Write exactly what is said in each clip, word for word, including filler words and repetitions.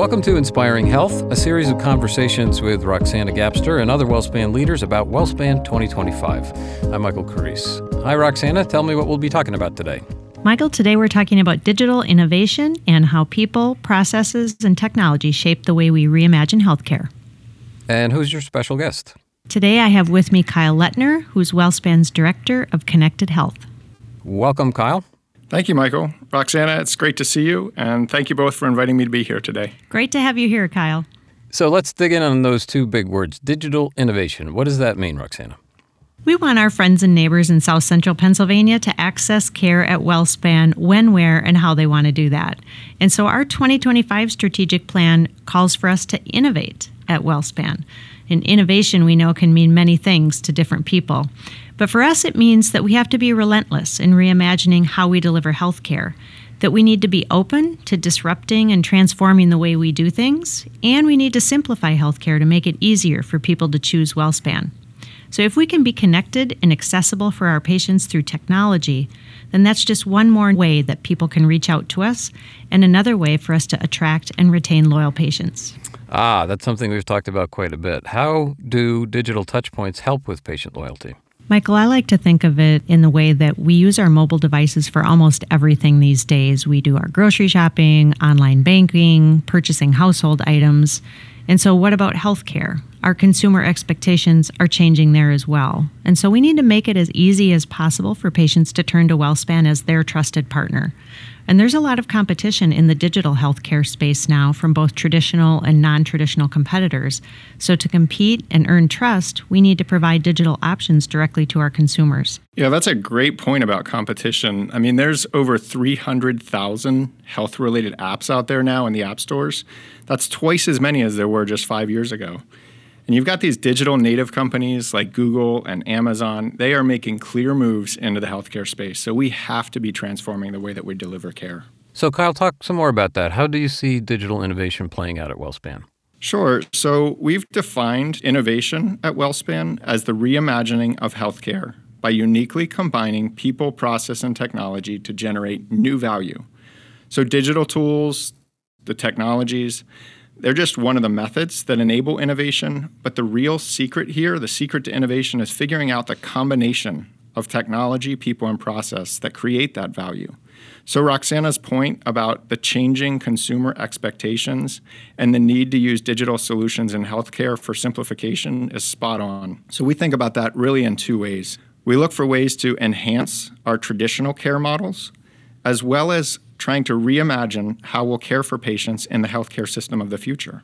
Welcome to Inspiring Health, a series of conversations with Roxana Gapster and other WellSpan leaders about WellSpan twenty twenty-five. I'm Michael Carisse. Hi, Roxana. Tell me what we'll be talking about today. Michael, today we're talking about digital innovation and how people, processes, and technology shape the way we reimagine healthcare. And who's your special guest? Today I have with me Kyle Lettner, who's WellSpan's Director of Connected Health. Welcome, Kyle. Thank you, Michael. Roxana, it's great to see you, and thank you both for inviting me to be here today. Great to have you here, Kyle. So let's dig in on those two big words, digital innovation. What does that mean, Roxana? We want our friends and neighbors in South Central Pennsylvania to access care at WellSpan when, where, and how they want to do that. And so our twenty twenty-five strategic plan calls for us to innovate at WellSpan. And innovation, we know, can mean many things to different people. But for us, it means that we have to be relentless in reimagining how we deliver health care, that we need to be open to disrupting and transforming the way we do things, and we need to simplify healthcare to make it easier for people to choose WellSpan. So if we can be connected and accessible for our patients through technology, then that's just one more way that people can reach out to us and another way for us to attract and retain loyal patients. Ah, that's something we've talked about quite a bit. How do digital touchpoints help with patient loyalty? Michael, I like to think of it in the way that we use our mobile devices for almost everything these days. We do our grocery shopping, online banking, purchasing household items. And so what about healthcare? Our consumer expectations are changing there as well. And so we need to make it as easy as possible for patients to turn to WellSpan as their trusted partner. And there's a lot of competition in the digital healthcare space now from both traditional and non-traditional competitors. So to compete and earn trust, we need to provide digital options directly to our consumers. Yeah, that's a great point about competition. I mean, there's over three hundred thousand health-related apps out there now in the app stores. That's twice as many as there were just five years ago. And you've got these digital native companies like Google and Amazon. They are making clear moves into the healthcare space. So we have to be transforming the way that we deliver care. So Kyle, talk some more about that. How do you see digital innovation playing out at WellSpan? Sure. So we've defined innovation at WellSpan as the reimagining of healthcare by uniquely combining people, process, and technology to generate new value. So digital tools, the technologies, they're just one of the methods that enable innovation, but the real secret here, the secret to innovation, is figuring out the combination of technology, people, and process that create that value. So Roxana's point about the changing consumer expectations and the need to use digital solutions in healthcare for simplification is spot on. So we think about that really in two ways. We look for ways to enhance our traditional care models, as well as trying to reimagine how we'll care for patients in the healthcare system of the future.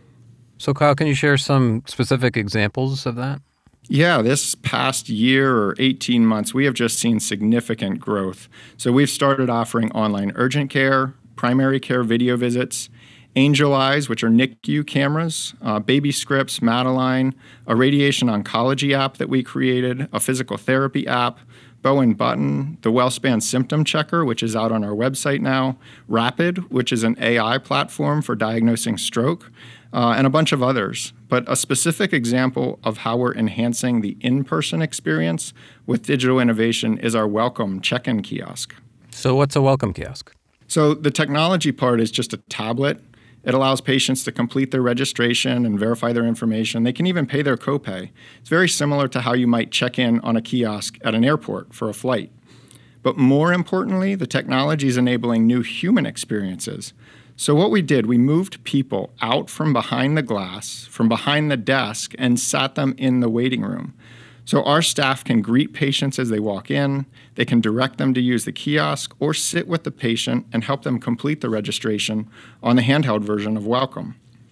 So Kyle, can you share some specific examples of that? Yeah, this past year or eighteen months, we have just seen significant growth. So we've started offering online urgent care, primary care video visits, Angel Eyes, which are N I C U cameras, uh, Baby Scripts, Madeline, a radiation oncology app that we created, a physical therapy app, Bow and Button, the WellSpan Symptom Checker, which is out on our website now, Rapid, which is an A I platform for diagnosing stroke, uh, and a bunch of others. But a specific example of how we're enhancing the in-person experience with digital innovation is our Welcome check-in kiosk. So what's a Welcome kiosk? So the technology part is just a tablet. It allows patients to complete their registration and verify their information. They can even pay their copay. It's very similar to how you might check in on a kiosk at an airport for a flight. But more importantly, the technology is enabling new human experiences. So what we did, we moved people out from behind the glass, from behind the desk, and sat them in the waiting room. So our staff can greet patients as they walk in, they can direct them to use the kiosk, or sit with the patient and help them complete the registration on the handheld version of Welcome.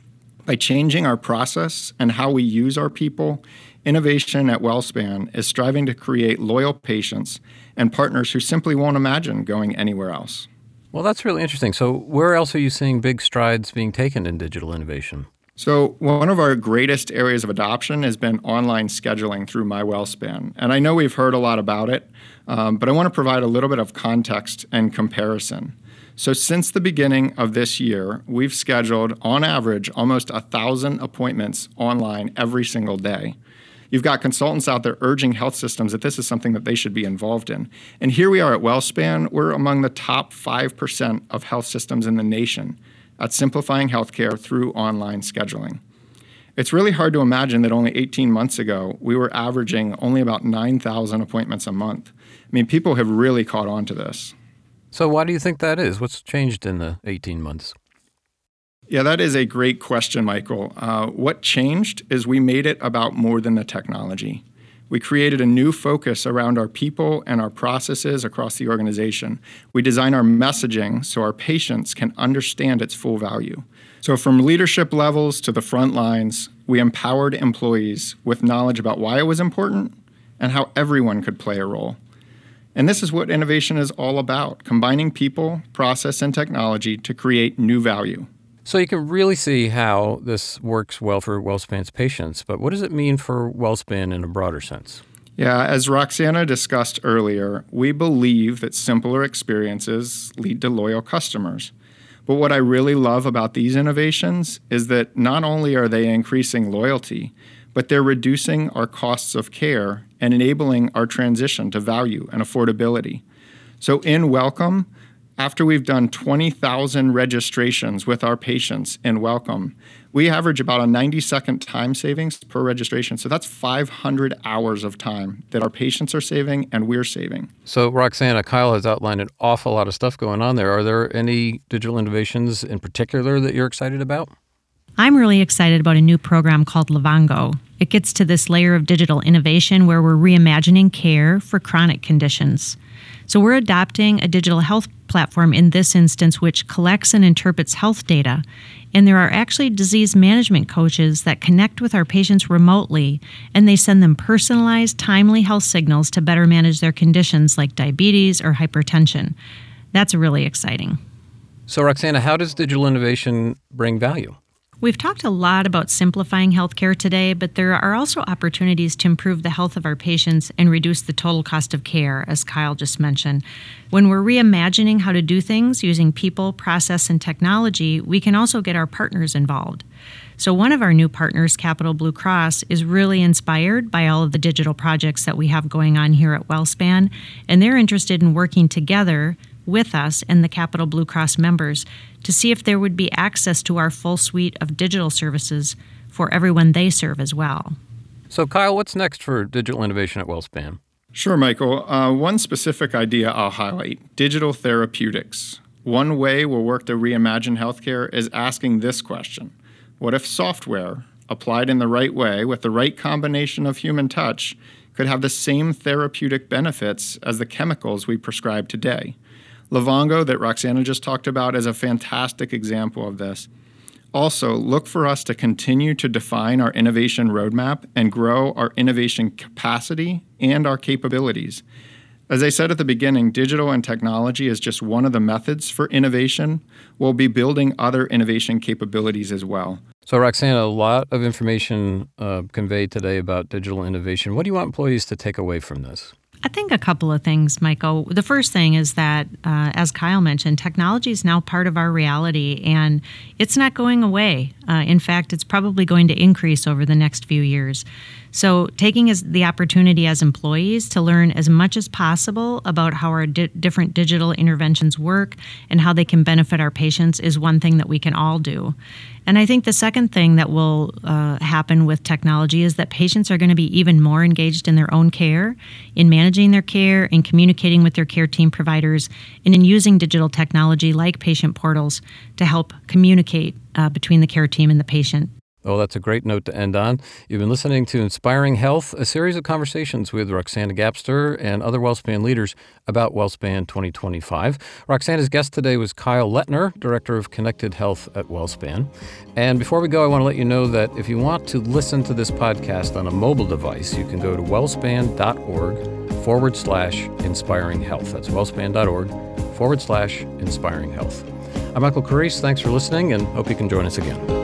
By changing our process and how we use our people, innovation at WellSpan is striving to create loyal patients and partners who simply won't imagine going anywhere else. Well, that's really interesting. So where else are you seeing big strides being taken in digital innovation? So one of our greatest areas of adoption has been online scheduling through MyWellSpan. And I know we've heard a lot about it, um, but I want to provide a little bit of context and comparison. So since the beginning of this year, we've scheduled, on average, almost one thousand appointments online every single day. You've got consultants out there urging health systems that this is something that they should be involved in. And here we are at WellSpan. We're among the top five percent of health systems in the nation at simplifying healthcare through online scheduling. It's really hard to imagine that only eighteen months ago, we were averaging only about nine thousand appointments a month. I mean, people have really caught on to this. So why do you think that is? What's changed in the eighteen months? Yeah, that is a great question, Michael. Uh, what changed is we made it about more than the technology. We created a new focus around our people and our processes across the organization. We design our messaging so our patients can understand its full value. So from leadership levels to the front lines, we empowered employees with knowledge about why it was important and how everyone could play a role. And this is what innovation is all about, combining people, process, and technology to create new value. So you can really see how this works well for WellSpan's patients, but what does it mean for WellSpan in a broader sense? Yeah, as Roxana discussed earlier, we believe that simpler experiences lead to loyal customers. But what I really love about these innovations is that not only are they increasing loyalty, but they're reducing our costs of care and enabling our transition to value and affordability. So in Welcome, after we've done twenty thousand registrations with our patients in Welcome, we average about a ninety-second time savings per registration. So that's five hundred hours of time that our patients are saving and we're saving. So Roxana, Kyle has outlined an awful lot of stuff going on there. Are there any digital innovations in particular that you're excited about? I'm really excited about a new program called Livongo. It gets to this layer of digital innovation where we're reimagining care for chronic conditions. So we're adopting a digital health platform in this instance which collects and interprets health data. And there are actually disease management coaches that connect with our patients remotely, and they send them personalized, timely health signals to better manage their conditions like diabetes or hypertension. That's really exciting. So Roxana, how does digital innovation bring value? We've talked a lot about simplifying healthcare today, but there are also opportunities to improve the health of our patients and reduce the total cost of care, as Kyle just mentioned. When we're reimagining how to do things using people, process, and technology, we can also get our partners involved. So one of our new partners, Capital Blue Cross, is really inspired by all of the digital projects that we have going on here at WellSpan, and they're interested in working together with us and the Capital Blue Cross members to see if there would be access to our full suite of digital services for everyone they serve as well. So Kyle, what's next for digital innovation at WellSpan? Sure, Michael. Uh, one specific idea I'll highlight, digital therapeutics. One way we'll work to reimagine healthcare is asking this question. What if software, applied in the right way with the right combination of human touch, could have the same therapeutic benefits as the chemicals we prescribe today? Livongo, that Roxana just talked about, is a fantastic example of this. Also, look for us to continue to define our innovation roadmap and grow our innovation capacity and our capabilities. As I said at the beginning, digital and technology is just one of the methods for innovation. We'll be building other innovation capabilities as well. So Roxana, a lot of information uh, conveyed today about digital innovation. What do you want employees to take away from this? I think a couple of things, Michael. The first thing is that, uh, as Kyle mentioned, technology is now part of our reality, and it's not going away. Uh, in fact, it's probably going to increase over the next few years. So taking as the opportunity as employees to learn as much as possible about how our di- different digital interventions work and how they can benefit our patients is one thing that we can all do. And I think the second thing that will uh, happen with technology is that patients are going to be even more engaged in their own care, in managing their care, in communicating with their care team providers, and in using digital technology like patient portals to help communicate uh, between the care team and the patient. Oh, that's a great note to end on. You've been listening to Inspiring Health, a series of conversations with Roxana Gapster and other WellSpan leaders about WellSpan twenty twenty-five. Roxana's guest today was Kyle Lettner, Director of Connected Health at WellSpan. And before we go, I want to let you know that if you want to listen to this podcast on a mobile device, you can go to wellspan.org forward slash inspiring health. That's wellspan.org forward slash inspiring health. I'm Michael Carisse. Thanks for listening and hope you can join us again.